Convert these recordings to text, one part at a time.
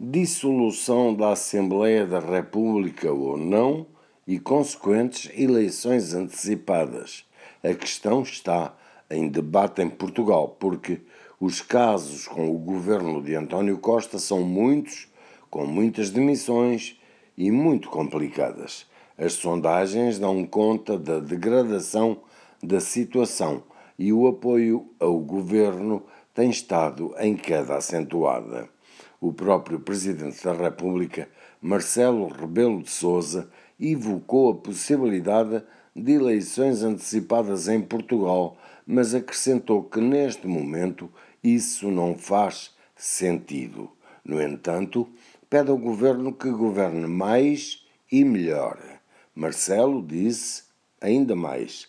Dissolução da Assembleia da República ou não e consequentes eleições antecipadas. A questão está em debate em Portugal, porque os casos com o governo de António Costa são muitos, com muitas demissões e muito complicadas. As sondagens dão conta da degradação da situação e o apoio ao governo tem estado em queda acentuada. O próprio Presidente da República, Marcelo Rebelo de Sousa, evocou a possibilidade de eleições antecipadas em Portugal, mas acrescentou que neste momento isso não faz sentido. No entanto, pede ao governo que governe mais e melhor. Marcelo disse ainda mais,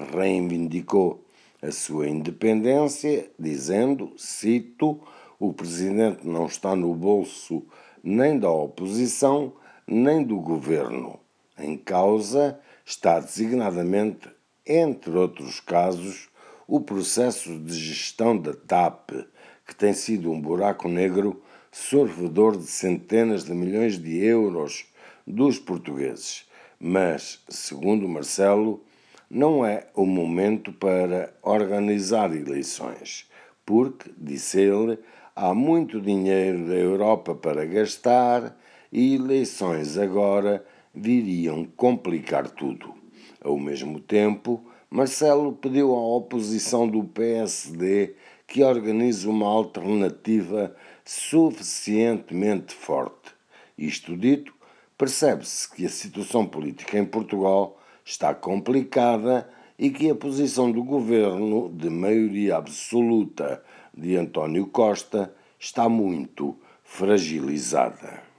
reivindicou a sua independência, dizendo, cito, o presidente não está no bolso nem da oposição, nem do governo. Em causa está designadamente, entre outros casos, o processo de gestão da TAP, que tem sido um buraco negro sorvedor de centenas de milhões de euros dos portugueses. Mas, segundo Marcelo, não é o momento para organizar eleições, porque, disse ele, há muito dinheiro da Europa para gastar e eleições agora viriam complicar tudo. Ao mesmo tempo, Marcelo pediu à oposição do PSD que organize uma alternativa suficientemente forte. Isto dito, percebe-se que a situação política em Portugal está complicada e que a posição do governo de maioria absoluta de António Costa está muito fragilizada.